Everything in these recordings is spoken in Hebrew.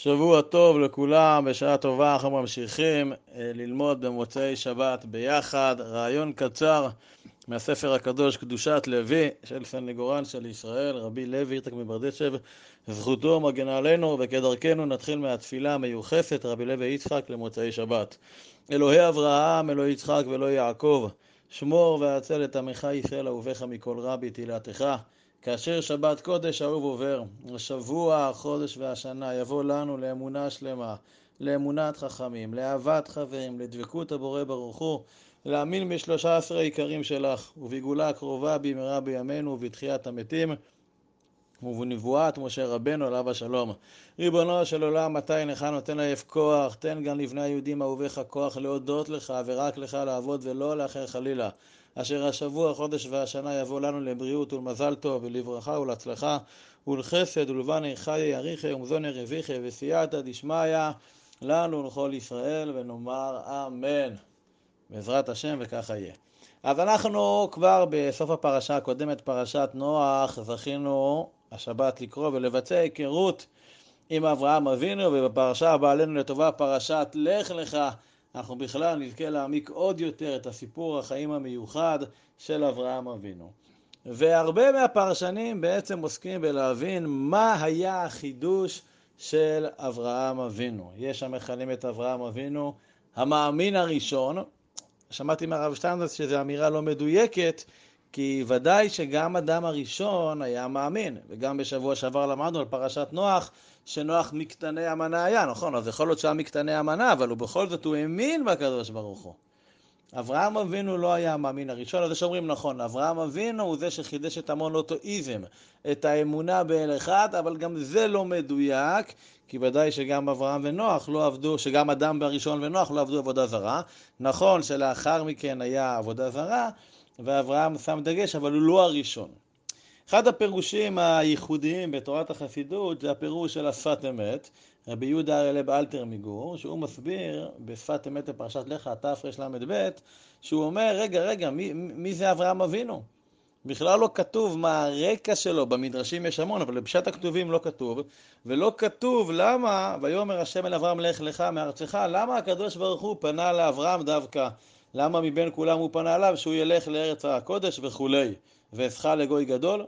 שבוע טוב לכולם, בשעה טובה אנחנו ממשיכים ללמוד במוצאי שבת ביחד. רעיון קצר מהספר הקדוש קדושת לוי של סנגורן של ישראל, רבי לוי יצחק מברדיצ'ב, זכותו מגנה עלינו, וכדרכנו נתחיל מהתפילה המיוחסת רבי לוי יצחק למוצאי שבת. אלוהי אברהם, אלוהי יצחק ואלוהי יעקב, שמור והצל את עמך ישראל אהוביך מכל רע בתהילתך. כאשר שבת קודש אהוב עובר, השבוע, החודש והשנה יבוא לנו לאמונה שלמה, לאמונת חכמים, לאהבת חברים, לדבקות הבורא ברוך הוא, להאמין ב13 עיקרים שלך, ובגאולה הקרובה במהרה בימינו ובתחיית המתים, ובנבואת משה רבנו עליו השלום. ריבונו של עולם, מתי לך נותן לעייף כוח, תן גם לבני היהודים אהוביך כוח להודות לך ורק לך לעבוד ולא לאחר חלילה. אשר השבוע, החודש והשנה יבוא לנו לבריאות ולמזל טוב ולברכה ולהצלחה ולחסד ולבני חיי יריחי ומזוני רוויחי וסייעתא דשמיא לנו ולכל ישראל, ונאמר אמן. בעזרת השם וככה יהיה. אז אנחנו כבר בסוף הפרשה הקודמת, פרשת נוח, זכינו השבת לקרוא ולבצע היכרות עם אברהם אבינו, ובפרשה הבאה עלינו לטובה פרשת לך לך אנחנו בכלל נזכה להעמיק עוד יותר את הסיפור החיים המיוחד של אברהם אבינו. והרבה מהפרשנים בעצם עוסקים בלהבין מה היה החידוש של אברהם אבינו. יש המכנים את אברהם אבינו המאמין הראשון. שמעתי מהרב שטיינזלץ שזו אמירה לא מדויקת, כי ודאי שגם אדם הראשון היה מאמין, וגם בשבוע שעבר למדנו על פרשת נוח, שנוח מקטני המנה היה, נכון? אז יכול להיות שהיה מקטני המנה, אבל בכל זאת הוא האמין בקדוש ברוך הוא. אברהם אבינו לא היה המאמין הראשון, אז זה שאומרים נכון, אברהם אבינו הוא זה שחידש את המונותאיזם, את האמונה באל אחד, אבל גם זה לא מדויק, כי ודאי שגם אברהם ונוח לא עבדו, שגם אדם הראשון ונוח לא עבדו עבודה זרה. נכון שלאחר מכן היה עבודה זרה, ואברהם שם דגש, אבל הוא לא הראשון. אחד הפירושים הייחודיים בתורת החסידות זה הפירוש של השפת אמת, רבי יהודה הלב אלתר מגור, שהוא מסביר בשפת אמת בפרשת לך תרל"ב, שהוא אומר רגע, מי זה אברהם אבינו? בכלל לא כתוב מה הרקע שלו, במדרשים יש המון, אבל בפשט הכתובים לא כתוב, ולא כתוב למה, ויאמר השם אל אברהם לך לך מארצך, למה הקדוש ברוך הוא פנה לאברהם דווקא, למה מבין כולם הוא פנה עליו שהוא ילך לארץ הקודש וכולי, ואעשך לגוי גדול?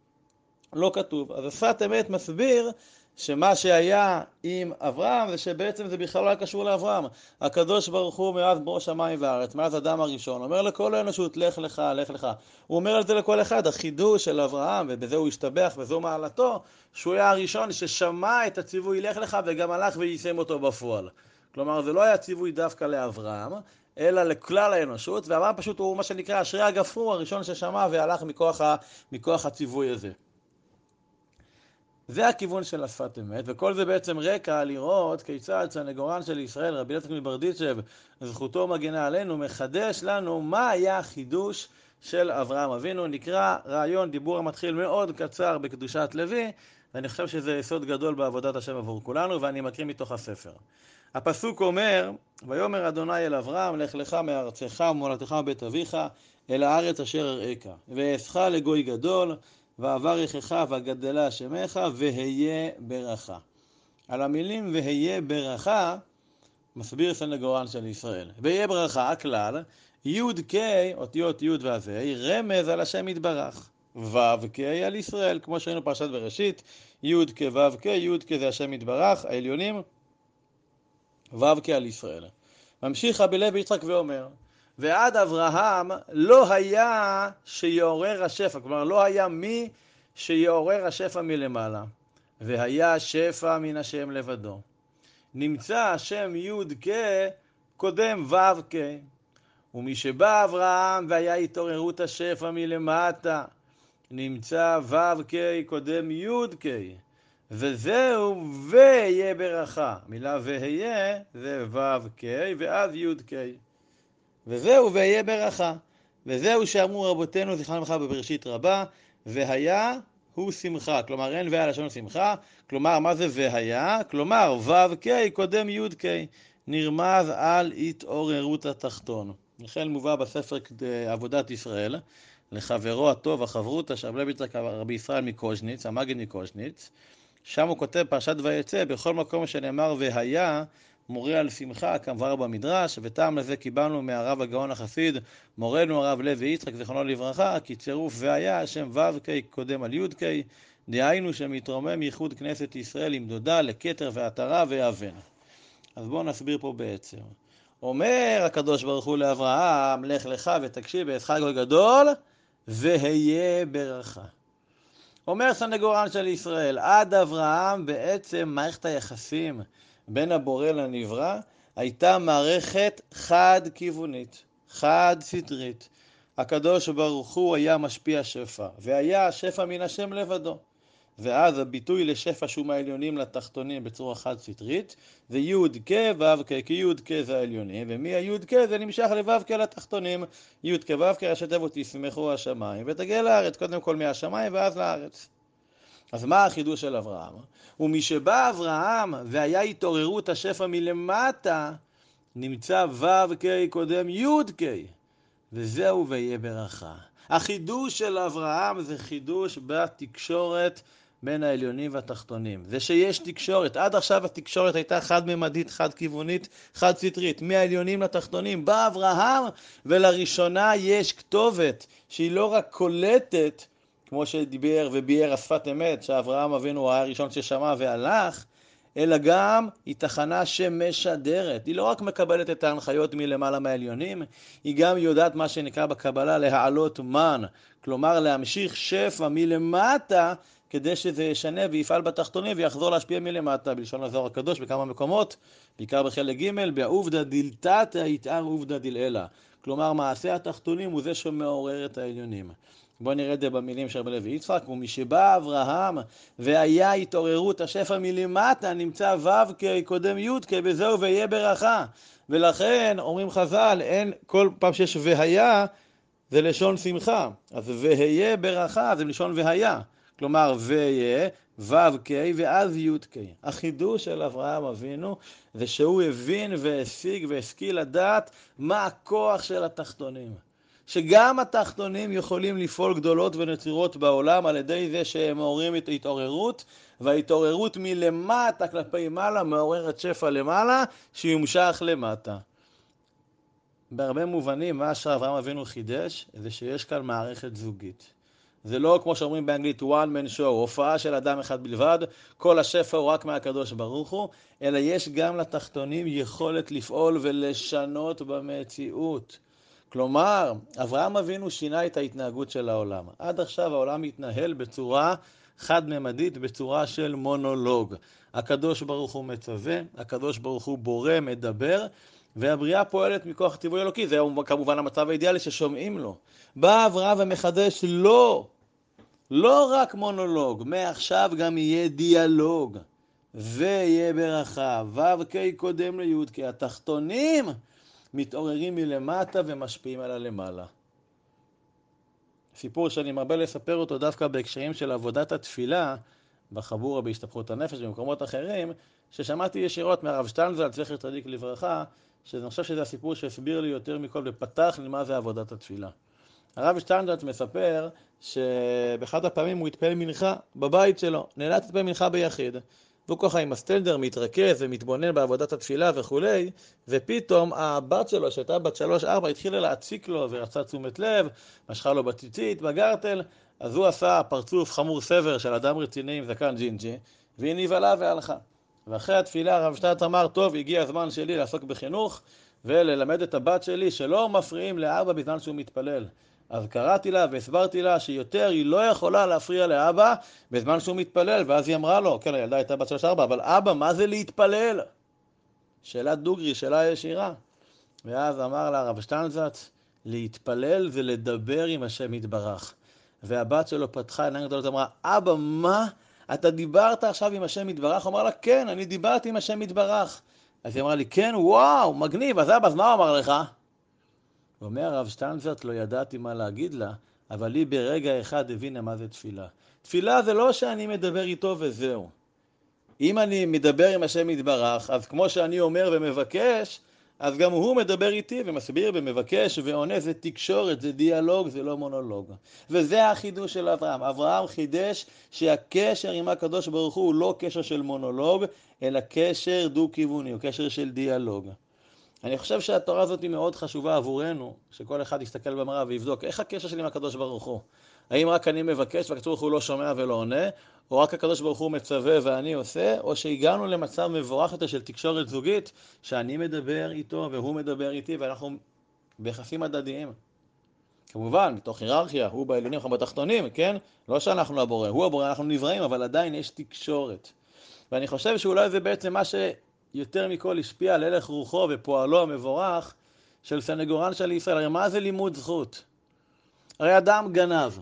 לא כתוב. אז השפת אמת מסביר שמה שהיה עם אברהם זה שבעצם זה בכלל לא היה קשור לאברהם. הקדוש ברוך הוא מאז בראש המים והארץ, מאז אדם הראשון, אומר לכל האנושות לך לך, לך לך. הוא אומר על זה לכל אחד, החידוש של אברהם, ובזה הוא השתבח וזו מעלתו, שהוא היה הראשון ששמע את הציווי לך לך וגם הלך ויישם אותו בפועל. כלומר זה לא היה ציווי דווקא לאברהם, אלא לכלל האנושות, ואברהם פשוט הוא מה שנקרא אשרי הגפרור הראשון ששמע והלך מכוח הציווי הזה. זה הכיוון של השפת אמת, וכל זה בעצם רקע לראות כיצד סנגורן של ישראל, רבי יצחק מברדיצ'ב, זכותו מגנה עלינו, מחדש לנו מה היה החידוש של אברהם אבינו. נקרא רעיון דיבור המתחיל מאוד קצר בקדושת לוי, ואני חושב שזה יסוד גדול בעבודת השם עבור כולנו, ואני מקריא מתוך הספר. הפסוק אומר, ויאמר אדוני אל אברהם, לך לך מארצך וממולדתך מבית אביך, אל הארץ אשר אראך, ואעשך לגוי גדול, ואברכך וגדלה שמך, והיה ברכה. על המילים והיה ברכה מסביר סנגורן של ישראל. והיה ברכה, הכלל, י' כ', אותיות י' והז', רמז על השם יתברך. ו' כ' על ישראל, כמו שראינו פרשת בראשית, י' כ' ו' כ', י' כ' זה השם יתברך, העליונים, ו' כ' על ישראל. ממשיך רבי לוי יצחק ואומר, ועד אברהם לא היה שיעורר השפע, כלומר לא היה מי שיעורר השפע מלמעלה, והיה שפע מן השם לבדו. נמצא השם י' כ' קודם ו' כ', ומי שבא אברהם והיה התעוררות השפע מלמטה, נמצא ו' כ' קודם י' כ', וזהו והיה ברכה. מילה והיה זה ו' כ' ואז י' כ'. וזהו והיה ברכה. וזהו שאמרו רבותינו זכרם לברכה בבראשית רבה, והיה הוא שמחה. כלומר אין והיה לשון שמחה. כלומר מה זה והיה? כלומר ו' כ' קודם י' כ', נרמז על התעוררות התחתון. לכן מובא בספר עבודת ישראל לחברו הטוב החברותא של רבי ישראל מקוז'ניץ, המגד מקוז'ניץ, שם הוא כותב פרשת ויצא, בכל מקום שנאמר והיה, מורה על שמחה, כמבואר במדרש, וטעם לזה קיבלנו מהרב הגאון החסיד, מורנו הרב לוי יצחק, זיכרונו לברכה, כי צירוף והיה, שם ו' ק' קודם על י' ק', דהיינו שמתרומם ייחוד כנסת ישראל עם דודה לכתר ועטרה ואבן. אז בואו נסביר פה בעצם. אומר הקדוש ברוך הוא לאברהם, לך לך ותקשיב בעזך גדול, והיה ברכה. אומר סנגורן של ישראל, עד אברהם בעצם מערכת היחסים בין הבורא לנברא הייתה מערכת חד-כיוונית, חד-סטרית. הקדוש ברוך הוא היה משפיע שפע, והיה שפע מן השם לבדו. ואז הביטוי לשפע שהוא מהעליונים לתחתונים בצורה חד-סטרית, זה י' כ' ו' כ', כי י' כ' זה העליונים, ומהי' כ' זה נמשך לו' כ' לתחתונים, י' כ' ו' כ' ראשי תיבות ישמחו השמיים, ותגיע לארץ, קודם כל מהשמיים ואז לארץ. אז מה החידוש של אברהם? ומשבא אברהם והיה התעוררות השפע מלמטה, נמצא ו' כ' קודם י' כ', וזהו ויהיה ברכה. החידוש של אברהם זה חידוש בתקשורת בין העליונים והתחתונים. זה שיש תקשורת. עד עכשיו התקשורת הייתה חד-ממדית, חד-כיוונית, חד-סטרית. מהעליונים לתחתונים בא אברהם, ולראשונה יש כתובת שהיא לא רק קולטת, כמו שדיבר וביאר השפת אמת, שאברהם אבינו היה הראשון ששמע והלך, אלא גם היא תחנה שמשדרת. היא לא רק מקבלת את ההנחיות מלמעלה מהעליונים, היא גם יודעת מה שנקרא בקבלה להעלות מן, כלומר להמשיך שפע מלמטה, כדי שזה ישנה ויפעל בתחתונים ויחזור להשפיע מלמטה, בלשון הזוהר הקדוש בכמה מקומות, בעיקר בחלק ג' בעובדא דילתתא יתאר עובדא דילעילא. כלומר מעשה התחתונים הוא זה שמעורר את העליונים. בואו נראה את זה במילים של רב לוי יצחק, ומשבא אברהם והיה התעוררות השפע מלמטה, נמצא ו' כ' קודם י' כ', וזהו ויהיה ברכה. ולכן אומרים חז"ל, אין כל פעם שיש והיה, זה לשון שמחה. אז והיה ברכה זה לשון והיה. כלומר והיה, ו' כ' ואז י' כ'. החידוש של אברהם אבינו זה שהוא הבין והשיג והשכיל לדעת מה הכוח של התחתונים. שגם התחתונים יכולים לפעול גדולות ונצירות בעולם על ידי זה שהם מעוררים את ההתעוררות, וההתעוררות מלמטה כלפי מעלה מעוררת שפע למעלה שיומשך למטה. בהרבה מובנים מה שאברהם אבינו חידש זה שיש כאן מערכת זוגית. זה לא כמו שאומרים באנגלית one man show, הופעה של אדם אחד בלבד, כל השפע הוא רק מהקדוש ברוך הוא, אלא יש גם לתחתונים יכולת לפעול ולשנות במציאות. כלומר, אברהם אבינו שינה את ההתנהגות של העולם. עד עכשיו העולם מתנהל בצורה חד-ממדית, בצורה של מונולוג. הקדוש ברוך הוא מצווה, הקדוש ברוך הוא בורא, מדבר, והבריאה פועלת מכוח טבעו אלוקי. זה כמובן המצב האידיאלי ששומעים לו. בא אברהם ומחדש לא רק מונולוג, מעכשיו גם יהיה דיאלוג, ויהיה ברכה, ו' כ' קודם לי' כ', התחתונים מתעוררים מלמטה ומשפיעים על הלמעלה. סיפור שאני מרבה לספר אותו דווקא בהקשרים של עבודת התפילה, בחבורה בהשתפכות הנפש ובמקומות אחרים, ששמעתי ישירות מהרב שטיינזלץ, זכר צדיק לברכה, שאני חושב שזה הסיפור שהסביר לי יותר מכל ופתח לי מה זה עבודת התפילה. הרב שטיינזלץ מספר שבאחד הפעמים הוא התפעל מנחה בבית שלו, נאלץ להתפעל מנחה ביחיד. והוא ככה עם הסטנדר מתרכז ומתבונן בעבודת התפילה וכולי, ופתאום הבת שלו שהייתה בת 3-4 התחילה להציק לו ורצה תשומת לב, משכה לו בציצית, בגרטל, אז הוא עשה פרצוף חמור סבר של אדם רציני עם זקן ג'ינג'י, והיא נבהלה והלכה. ואחרי התפילה הרב שטיינזלץ אמר, טוב, הגיע הזמן שלי לעסוק בחינוך וללמד את הבת שלי שלא מפריעים לאבא בזמן שהוא מתפלל. אז קראתי לה והסברתי לה שיותר היא לא יכולה להפריע לאבא בזמן שהוא מתפלל, ואז היא אמרה לו, כן, הילדה הייתה בת 3-4, אבל אבא, מה זה להתפלל? שאלה דוגרי, שאלה ישירה. ואז אמר לה הרב שטיינזלץ, להתפלל זה לדבר עם השם יתברך. והבת שלו פתחה עיניים גדולות, אמרה, אבא, מה? אתה דיברת עכשיו עם השם יתברך? הוא אמר לה, כן, אני דיברתי עם השם יתברך. אז היא אמרה לי, כן, וואו, מגניב, אז אבא, אז מה הוא אמר לך? ואומר הרב שטיינזלץ, לא ידעתי מה להגיד לה, אבל היא ברגע אחד הבינה מה זה תפילה. תפילה זה לא שאני מדבר איתו וזהו. אם אני מדבר עם השם יתברך, אז כמו שאני אומר ומבקש, אז גם הוא מדבר איתי ומסביר ומבקש ועונה, זה תקשורת, זה דיאלוג, זה לא מונולוג. וזה החידוש של אברהם. אברהם חידש שהקשר עם הקדוש ברוך הוא לא קשר של מונולוג, אלא קשר דו-כיווני, הוא קשר של דיאלוג. אני חושב שהתורה הזאת היא מאוד חשובה עבורנו, שכל אחד יסתכל במראה ויבדוק איך הקשר שלי עם הקדוש ברוך הוא. האם רק אני מבקש והקדוש ברוך הוא לא שומע ולא עונה, או רק הקדוש ברוך הוא מצווה ואני עושה, או שהגענו למצב מבורך יותר של תקשורת זוגית, שאני מדבר איתו והוא מדבר איתי ואנחנו ביחסים הדדיים. כמובן, מתוך היררכיה, הוא בעליונים, אנחנו בתחתונים, כן? לא שאנחנו הבורא, הוא הבורא, אנחנו נבראים, אבל עדיין יש תקשורת. ואני חושב שאולי זה בעצם מה שיותר מכל השפיע על הלך רוחו ופועלו המבורך של סנגורן של ישראל. הרי מה זה לימוד זכות? הרי אדם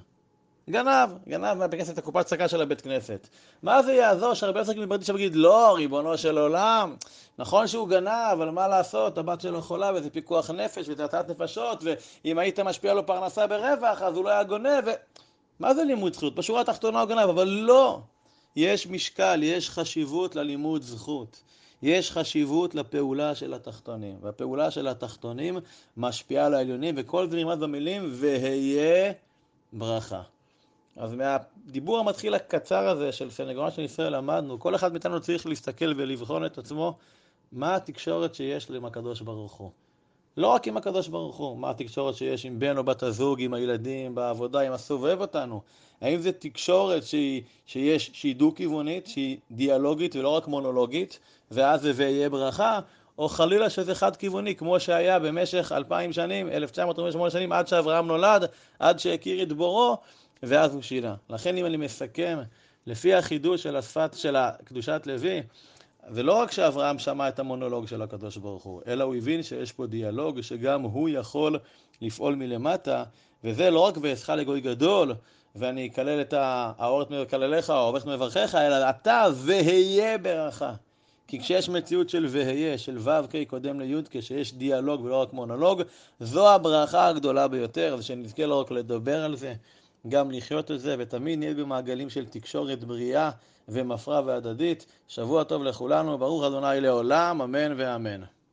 גנב מהבית כנסת, הקופת צדקה של הבית כנסת. מה זה יעזור שהרבה עסקים מברדיש ויגיד, לא, ריבונו של עולם, נכון שהוא גנב, אבל מה לעשות? הבת שלו חולה וזה פיקוח נפש וזה הצעת נפשות, ואם היית משפיע לו פרנסה ברווח, אז הוא לא היה גונב. מה זה לימוד זכות? בשורה התחתונה הוא גנב, אבל לא. יש משקל, יש חשיבות ללימוד זכות. יש חשיבות לפעולה של התחתונים. והפעולה של התחתונים משפיעה על העליונים, וכל זה נלמד במילים, והיה ברכה. אז מהדיבור המתחיל הקצר הזה של סנגורן של ישראל למדנו, כל אחד מאיתנו צריך להסתכל ולבחון את עצמו, מה התקשורת שיש עם הקדוש ברוך הוא. לא רק עם הקדוש ברוך הוא, מה התקשורת שיש עם בן או בת הזוג, עם הילדים, בעבודה, עם הסובב אותנו. האם זה תקשורת שהיא דו-כיוונית, שהיא דיאלוגית ולא רק מונולוגית, ואז זה ויהיה ברכה, או חלילה שזה חד-כיווני, כמו שהיה במשך 2000 שנים, 1948 שנים, עד שאברהם נולד, עד שהכיר את בורו, ואז הוא שינה. לכן אם אני מסכם, לפי החידוש של השפת של קדושת לוי, ולא רק שאברהם שמע את המונולוג של הקדוש ברוך הוא, אלא הוא הבין שיש פה דיאלוג, שגם הוא יכול לפעול מלמטה, וזה לא רק ואעשך לגוי גדול, ואני אקלל את האורת מקלליך, או האורך מברכיך, אלא אתה והיה ברכה. כי כשיש מציאות של והיה, של ו' ק' קודם לי' כשיש דיאלוג ולא רק מונולוג, זו הברכה הגדולה ביותר, אז שנזכה לא רק לדבר על זה, גם לחיות את זה, ותמיד נהיה במעגלים של תקשורת בריאה ומפרה והדדית. שבוע טוב לכולנו, ברוך ה' לעולם, אמן ואמן.